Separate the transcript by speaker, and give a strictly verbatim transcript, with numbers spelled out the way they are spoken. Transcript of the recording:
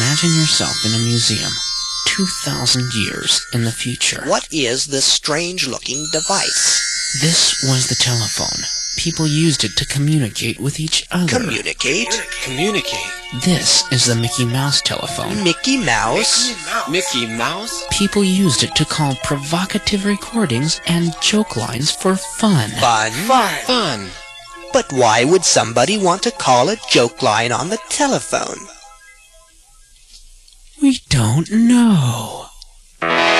Speaker 1: Imagine yourself in a museum, two thousand years in the future.
Speaker 2: What is this strange-looking device?
Speaker 1: This was the telephone. People used it to communicate with each other.
Speaker 2: Communicate?
Speaker 3: Communicate.
Speaker 1: This is the Mickey Mouse telephone.
Speaker 2: Mickey Mouse?
Speaker 3: Mickey Mouse?
Speaker 1: People used it to call provocative recordings and joke lines for fun.
Speaker 2: Fun?
Speaker 3: Fun. Fun.
Speaker 2: But why would somebody want to call a joke line on the telephone?
Speaker 1: We don't know.